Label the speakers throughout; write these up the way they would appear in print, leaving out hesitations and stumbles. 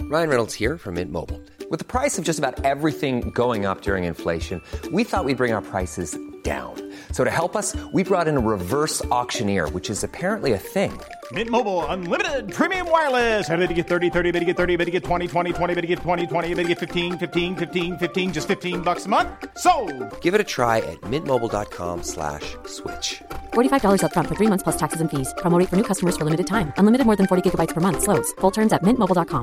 Speaker 1: Ryan Reynolds here from Mint Mobile. With the price of just about everything going up during inflation, we thought we'd bring our prices down. So to help us, we brought in a reverse auctioneer, which is apparently a thing.
Speaker 2: Mint Mobile Unlimited Premium Wireless. How to get 30, 30, bit to get 30, bit to get 20, 20, 20, bit to get 20, 20, bit to get 15, 15, 15, 15, just $15 a month? Sold!
Speaker 1: Give it a try at mintmobile.com/switch.
Speaker 3: $45 up front for 3 months plus taxes and fees. Promo rate for new customers for limited time. Unlimited more than 40 gigabytes per month. Slows full terms at mintmobile.com.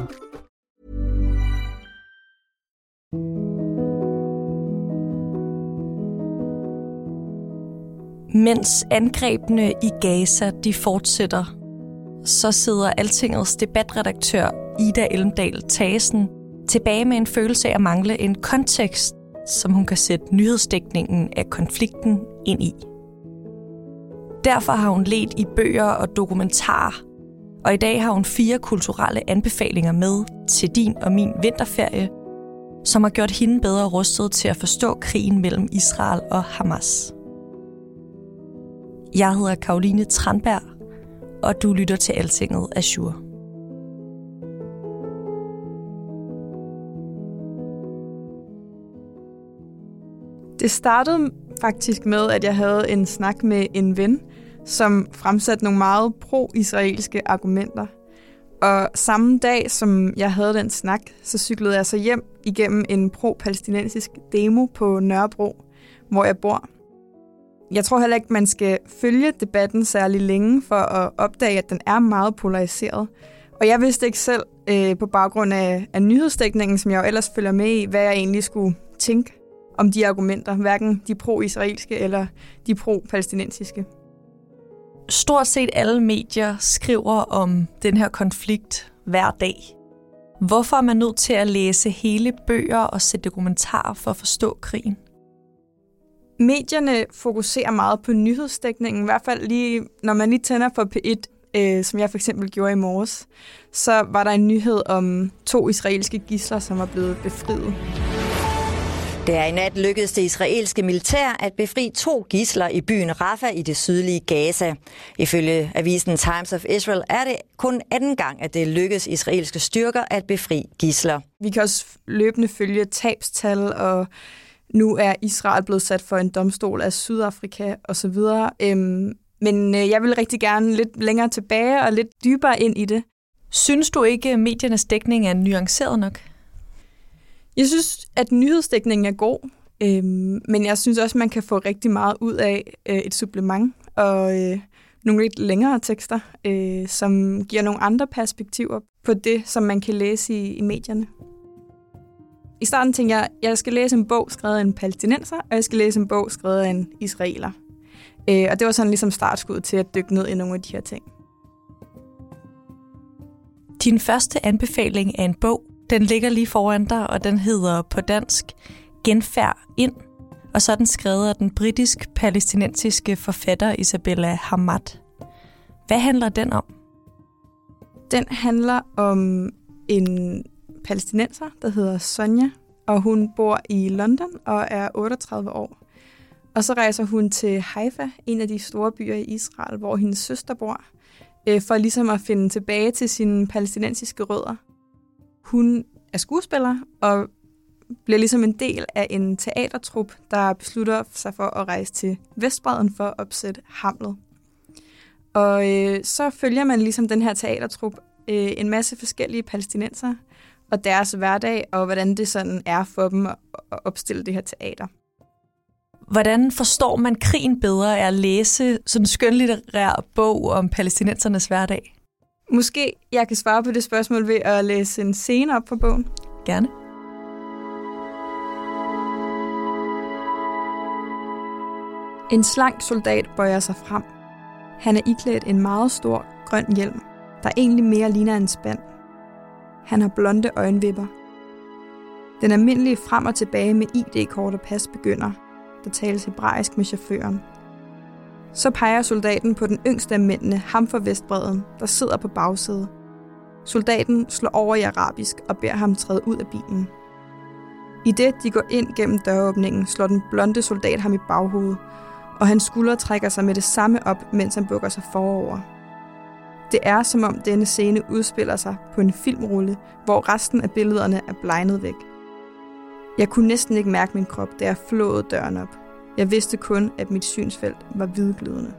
Speaker 4: Mens angrebene i Gaza de fortsætter, så sidder Altingets debatredaktør Ida Elmdal Thagesen tilbage med en følelse af at mangle en kontekst, som hun kan sætte nyhedsdækningen af konflikten ind i. Derfor har hun ledt i bøger og dokumentarer, og i dag har hun 4 kulturelle anbefalinger med til din og min vinterferie, som har gjort hende bedre rustet til at forstå krigen mellem Israel og Hamas. Jeg hedder Caroline Tranberg, og du lytter til Altinget Azure.
Speaker 5: Det startede faktisk med, at jeg havde en snak med en ven, som fremsatte nogle meget pro-israelske argumenter. Og samme dag, som jeg havde den snak, så cyklede jeg så hjem igennem en pro-palæstinensisk demo på Nørrebro, hvor jeg bor. Jeg tror heller ikke, man skal følge debatten særlig længe for at opdage, at den er meget polariseret. Og jeg vidste ikke selv på baggrund af nyhedsdækningen, som jeg jo ellers følger med i, hvad jeg egentlig skulle tænke om de argumenter, hverken de pro-israelske eller de pro-palæstinensiske.
Speaker 4: Stort set alle medier skriver om den her konflikt hver dag. Hvorfor er man nødt til at læse hele bøger og se dokumentarer for at forstå krigen?
Speaker 5: Medierne fokuserer meget på nyhedsdækningen, i hvert fald lige, når man lige tænder for P1, som jeg for eksempel gjorde i morges, så var der en nyhed om 2 israelske gidsler, som var blevet befriet.
Speaker 6: Det er i nat lykkedes det israelske militær at befri 2 gidsler i byen Rafah i det sydlige Gaza. Ifølge avisen Times of Israel er det kun anden gang, at det lykkedes israelske styrker at befri gidsler.
Speaker 5: Vi kan også løbende følge tabstal, og nu er Israel blevet sat for en domstol af Sydafrika osv. Men jeg vil rigtig gerne lidt længere tilbage og lidt dybere ind i det.
Speaker 4: Synes du ikke, at mediernes dækning er nuanceret nok?
Speaker 5: Jeg synes, at nyhedsdækningen er god, men jeg synes også, at man kan få rigtig meget ud af et supplement og nogle lidt længere tekster, som giver nogle andre perspektiver på det, som man kan læse i medierne. I starten tænkte jeg, at jeg skal læse en bog skrevet af en palæstinenser, og jeg skal læse en bog skrevet af en israeler. Og det var sådan ligesom startskuddet til at dykke ned i nogle af de her ting.
Speaker 4: Din første anbefaling er en bog. Den ligger lige foran dig, og den hedder på dansk Genfærd ind. Og så er den skrevet af den britisk-palæstinensiske forfatter Isabella Hamad. Hvad handler den om?
Speaker 5: Den handler om en palæstinenser, der hedder Sonja, og hun bor i London og er 38 år. Og så rejser hun til Haifa, en af de store byer i Israel, hvor hendes søster bor, for ligesom at finde tilbage til sine palæstinensiske rødder. Hun er skuespiller og bliver ligesom en del af en teatertrup, der beslutter sig for at rejse til Vestbredden for at opsætte Hamlet. Og så følger man ligesom den her teatertrup en masse forskellige palæstinenser og deres hverdag, og hvordan det sådan er for dem at opstille det her teater.
Speaker 4: Hvordan forstår man krigen bedre af at læse sådan en skønlitterær bog om palæstinensernes hverdag?
Speaker 5: Måske jeg kan svare på det spørgsmål ved at læse en scene op fra bogen.
Speaker 4: Gerne.
Speaker 5: En slank soldat bøjer sig frem. Han er iklædt en meget stor grøn hjelm, der egentlig mere ligner en spand. Han har blonde øjenvipper. Den almindelige frem og tilbage med ID-kort og pas begynder. Der tales hebraisk med chaufføren. Så peger soldaten på den yngste af mændene, ham fra Vestbredden, der sidder på bagsædet. Soldaten slår over i arabisk og beder ham træde ud af bilen. I det, de går ind gennem døråbningen, slår den blonde soldat ham i baghovedet, og hans skuldre trækker sig med det samme op, mens han bukker sig forover. Det er, som om denne scene udspiller sig på en filmrulle, hvor resten af billederne er blegnet væk. Jeg kunne næsten ikke mærke min krop, da jeg flåede døren op. Jeg vidste kun, at mit synsfelt var hvidglødende.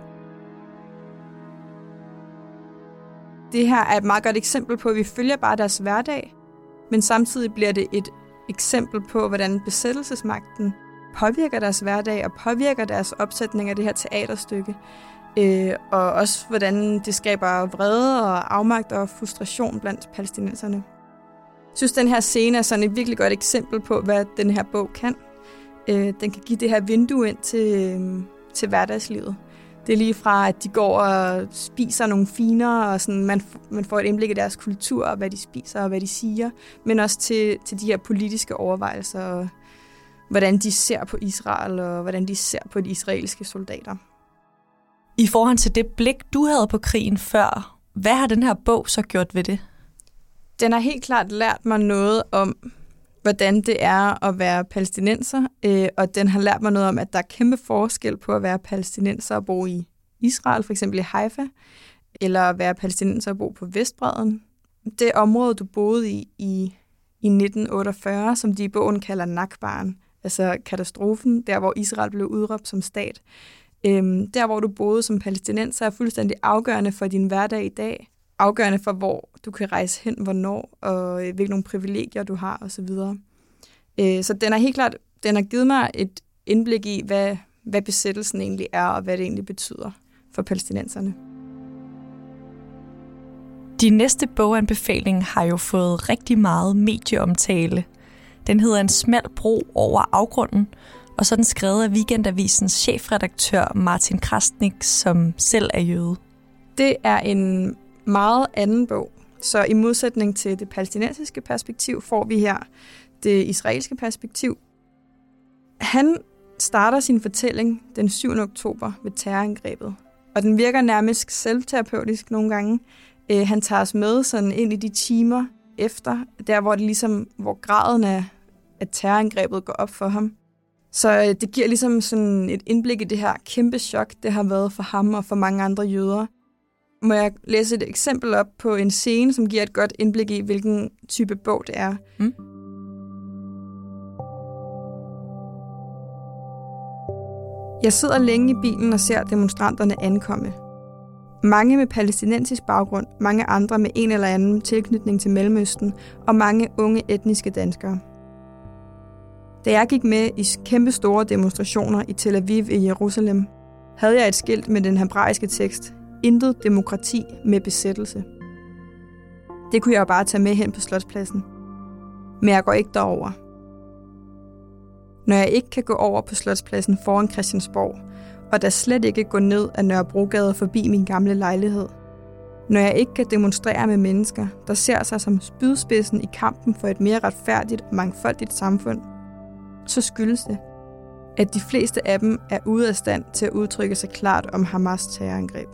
Speaker 5: Det her er et meget godt eksempel på, at vi følger bare deres hverdag, men samtidig bliver det et eksempel på, hvordan besættelsesmagten påvirker deres hverdag og påvirker deres opsætning af det her teaterstykke. Og også hvordan det skaber vrede og afmagt og frustration blandt palæstinenserne. Jeg synes, den her scene er sådan et virkelig godt eksempel på, hvad den her bog kan. Den kan give det her vindue ind til hverdagslivet. Det er lige fra, at de går og spiser nogle finer, og sådan, man får et indblik i deres kultur, og hvad de spiser og hvad de siger, men også til de her politiske overvejelser, og hvordan de ser på Israel, og hvordan de ser på de israelske soldater.
Speaker 4: I forhold til det blik, du havde på krigen før, hvad har den her bog så gjort ved det?
Speaker 5: Den har helt klart lært mig noget om, hvordan det er at være palæstinenser, og den har lært mig noget om, at der er kæmpe forskel på at være palæstinenser og bo i Israel, for eksempel i Haifa, eller at være palæstinenser og bo på Vestbredden. Det område, du boede i 1948, som de i bogen kalder Nakbaren, altså katastrofen, der hvor Israel blev udråbt som stat. Der hvor du boede som palæstinenser er fuldstændig afgørende for din hverdag i dag, afgørende for, hvor du kan rejse hen, hvornår, og hvilke nogle privilegier du har, osv. Så den har helt klart, den har givet mig et indblik i, hvad besættelsen egentlig er, og hvad det egentlig betyder for palæstinenserne.
Speaker 4: De næste boganbefaling har jo fået rigtig meget medieomtale. Den hedder En smal bro over afgrunden, og så er den skrevet af Weekendavisens chefredaktør Martin Krasnik, som selv er jøde. Det er en meget anden bog. Så i modsætning til det palæstinensiske perspektiv, får vi her det israelske perspektiv. Han starter sin fortælling den 7. oktober ved terrorangrebet, og den virker nærmest selvterapeutisk nogle gange. Han tager os med sådan ind i de timer efter, der hvor det ligesom, hvor graden af terrorangrebet går op for ham. Så det giver ligesom sådan et indblik i det her kæmpe chok, det har været for ham og for mange andre jøder. Må jeg læse et eksempel op på en scene, som giver et godt indblik i, hvilken type bog det er? Jeg sidder længe i bilen og ser demonstranterne ankomme. Mange med palæstinensisk baggrund, mange andre med en eller anden tilknytning til Mellemøsten, og mange unge etniske danskere. Da jeg gik med i kæmpe store demonstrationer i Tel Aviv i Jerusalem, havde jeg et skilt med den hebraiske tekst: Intet demokrati med besættelse. Det kunne jeg jo bare tage med hen på Slotspladsen. Men jeg går ikke derover. Når jeg ikke kan gå over på Slotspladsen foran Christiansborg, og der slet ikke gå ned ad Nørrebrogade forbi min gamle lejlighed. Når jeg ikke kan demonstrere med mennesker, der ser sig som spydspidsen i kampen for et mere retfærdigt og mangfoldigt samfund, så skyldes det, at de fleste af dem er ude af stand til at udtrykke sig klart om Hamas terrorangreb.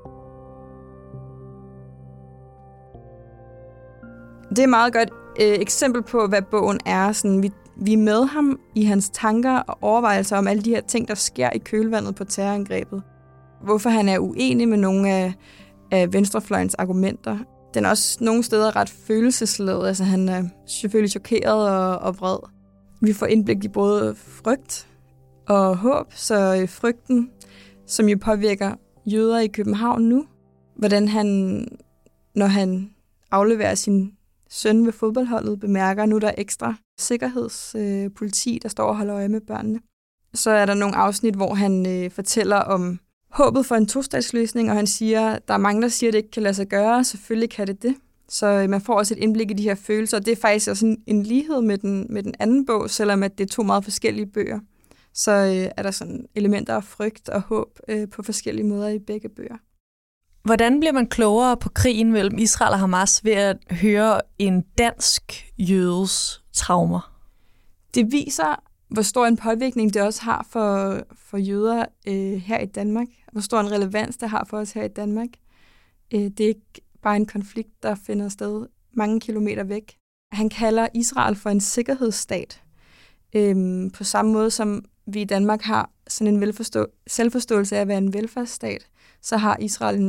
Speaker 4: Det er et meget godt eksempel på, hvad bogen er. Sådan, vi er med ham i hans tanker og overvejelser om alle de her ting, der sker i kølvandet på terrorangrebet. Hvorfor han er uenig med nogle af venstrefløjens argumenter. Den er også nogle steder ret følelsesladet. Altså, han er selvfølgelig chokeret og vred. Vi får indblik i både frygt og håb, så frygten, som jo påvirker jøder i København nu, hvordan han, når han afleverer sin søn ved fodboldholdet, bemærker, nu der er ekstra sikkerhedspoliti, der står og holder øje med børnene. Så er der nogle afsnit, hvor han fortæller om håbet for en tostatsløsning, og han siger, der er mange, der siger, at det ikke kan lade sig gøre. Selvfølgelig kan det. Så man får også et indblik i de her følelser, og det er faktisk også en lighed med den anden bog, selvom at det er to meget forskellige bøger. Så er der sådan elementer af frygt og håb på forskellige måder i begge bøger. Hvordan bliver man klogere på krigen mellem Israel og Hamas ved at høre en dansk jødes traumer? Det viser, hvor stor en påvirkning det også har for jøder her i Danmark. Hvor stor en relevans det har for os her i Danmark. Det er ikke bare en konflikt, der finder sted mange kilometer væk. Han kalder Israel for en sikkerhedsstat. På samme måde som vi i Danmark har sådan en selvforståelse af at være en velfærdsstat, så har Israel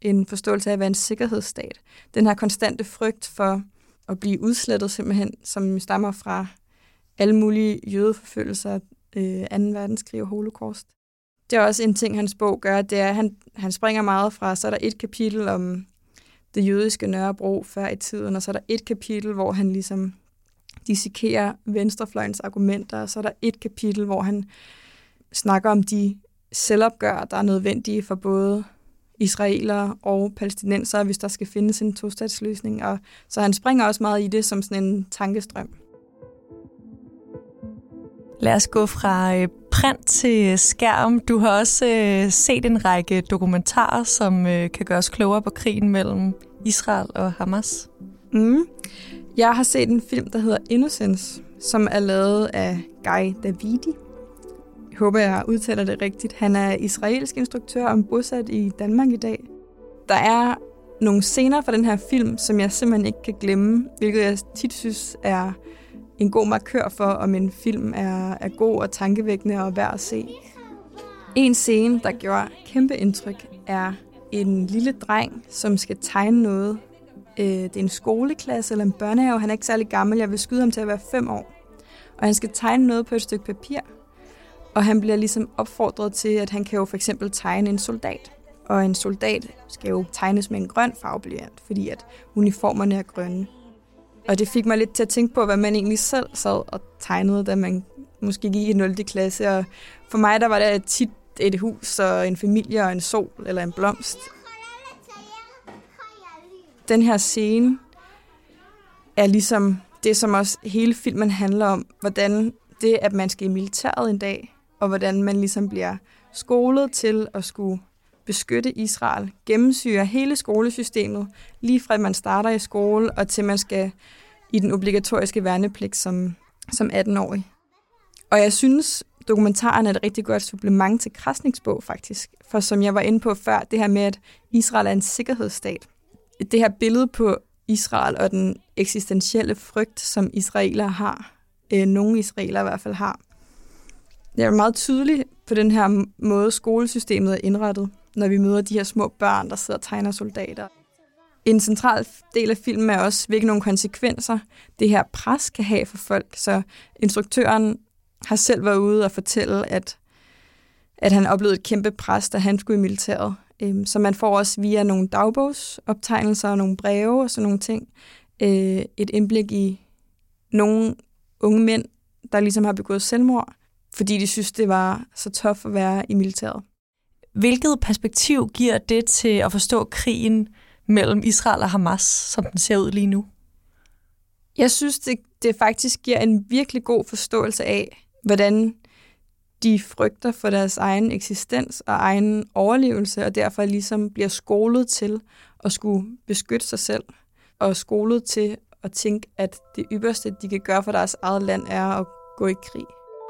Speaker 5: en forståelse af, hvad en sikkerhedsstat. Den her konstante frygt for at blive udslettet simpelthen, som stammer fra alle mulige jødeforfølgelser, 2. verdenskrig og holocaust. Det er også en ting, hans bog gør, det er, at han springer meget fra, så er der et kapitel om det jødiske Nørrebro før i tiden, og så er der et kapitel, hvor han ligesom dissekerer venstrefløjens argumenter, og så er der et kapitel, hvor han snakker om de selvopgør, der er nødvendige for både israelere og palæstinensere, hvis der skal findes en tostatsløsning. Og så han springer også meget i det som sådan en tankestrøm.
Speaker 4: Lad os gå fra print til skærm. Du har også set en række dokumentarer, som kan gøre os klogere på krigen mellem Israel og Hamas.
Speaker 5: Jeg har set en film, der hedder Innocence, som er lavet af Guy Davidi. Jeg håber, jeg udtaler det rigtigt. Han er israelsk instruktør og bosat i Danmark i dag. Der er nogle scener fra den her film, som jeg simpelthen ikke kan glemme, hvilket jeg tit synes er en god markør for, om en film er god og tankevækkende og værd at se. En scene, der gjorde kæmpe indtryk, er en lille dreng, som skal tegne noget. Det er en skoleklasse eller en børnehave. Han er ikke særlig gammel. Jeg vil skyde ham til at være 5 år. Og han skal tegne noget på et stykke papir. Og han bliver ligesom opfordret til, at han kan jo for eksempel tegne en soldat. Og en soldat skal jo tegnes med en grøn farveblyant, fordi at uniformerne er grønne. Og det fik mig lidt til at tænke på, hvad man egentlig selv sad og tegnede, da man måske gik i 0. klasse. Og for mig der var det tit et hus og en familie og en sol eller en blomst. Den her scene er ligesom det, som også hele filmen handler om, hvordan det, at man skal i militæret en dag, og hvordan man ligesom bliver skolet til at skulle beskytte Israel, gennemsyre hele skolesystemet, lige fra at man starter i skole, og til man skal i den obligatoriske værnepligt som 18-årig. Og jeg synes, dokumentaren er et rigtig godt supplement til Krasniks bog, faktisk. For som jeg var inde på før, det her med, at Israel er en sikkerhedsstat. Det her billede på Israel og den eksistentielle frygt, som israelere har, nogle israelere i hvert fald har. Det er meget tydeligt på den her måde, skolesystemet er indrettet, når vi møder de her små børn, der sidder og tegner soldater. En central del af filmen er også, hvilke nogle konsekvenser det her pres kan have for folk. Så instruktøren har selv været ude og fortælle, at han oplevede et kæmpe pres, da han skulle i militæret. Så man får også via nogle dagbogsoptegnelser og nogle breve og sådan nogle ting et indblik i nogle unge mænd, der ligesom har begået selvmord, fordi de synes, det var så tough at være i militæret.
Speaker 4: Hvilket perspektiv giver det til at forstå krigen mellem Israel og Hamas, som den ser ud lige nu?
Speaker 5: Jeg synes, det faktisk giver en virkelig god forståelse af, hvordan de frygter for deres egen eksistens og egen overlevelse, og derfor ligesom bliver skolet til at skulle beskytte sig selv, og skolet til at tænke, at det ypperste, de kan gøre for deres eget land, er at gå i krig.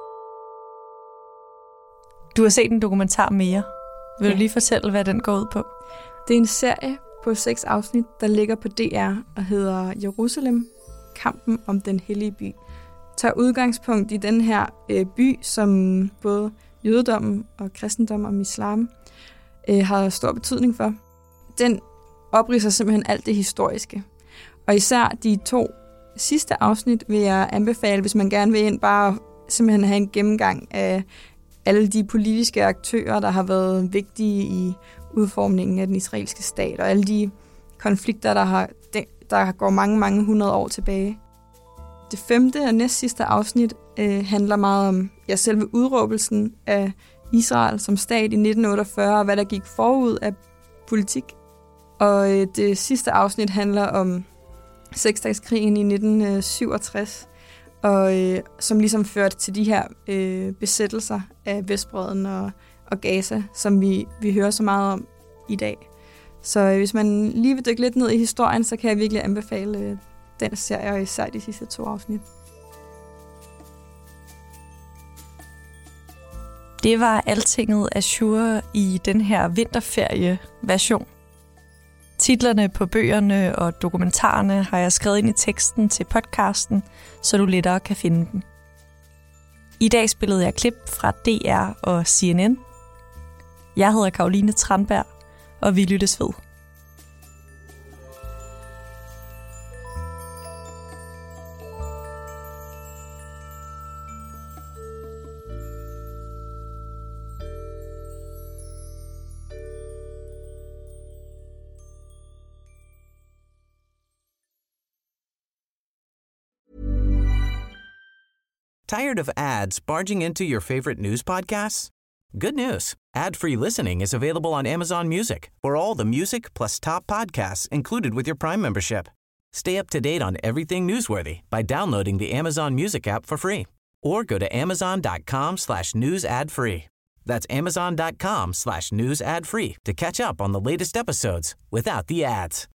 Speaker 4: Du har set en dokumentar mere. Vil du lige fortælle, hvad den går ud på?
Speaker 5: Det er en serie på 6 afsnit, der ligger på DR og hedder Jerusalem, kampen om den hellige by. Tager udgangspunkt i den her by, som både jødedommen og kristendom og islam har stor betydning for. Den opridser simpelthen alt det historiske. Og især de 2 sidste afsnit vil jeg anbefale, hvis man gerne vil ind bare simpelthen have en gennemgang af alle de politiske aktører, der har været vigtige i udformningen af den israelske stat, og alle de konflikter, der går mange, mange 100 år tilbage. Det 5. og næstsidste afsnit handler meget om selve udråbelsen af Israel som stat i 1948, og hvad der gik forud af politik. Og det sidste afsnit handler om seksdageskrigen i 1967, og som ligesom førte til de her besættelser af Vestbredden og Gaza, som vi hører så meget om i dag. Så hvis man lige vil dykke lidt ned i historien, så kan jeg virkelig anbefale den serie, og især de sidste 2 afsnit.
Speaker 4: Det var Altinget Azure i den her vinterferie-version. Titlerne på bøgerne og dokumentarerne har jeg skrevet ind i teksten til podcasten, så du lettere kan finde dem. I dag spillede jeg klip fra DR og CNN. Jeg hedder Caroline Tranberg, og vi lyttes ved.
Speaker 7: Tired of ads barging into your favorite news podcasts? Good news. Ad-free listening is available on Amazon Music for all the music plus top podcasts included with your Prime membership. Stay up to date on everything newsworthy by downloading the Amazon Music app for free or go to amazon.com/news ad free. That's amazon.com/news ad free to catch up on the latest episodes without the ads.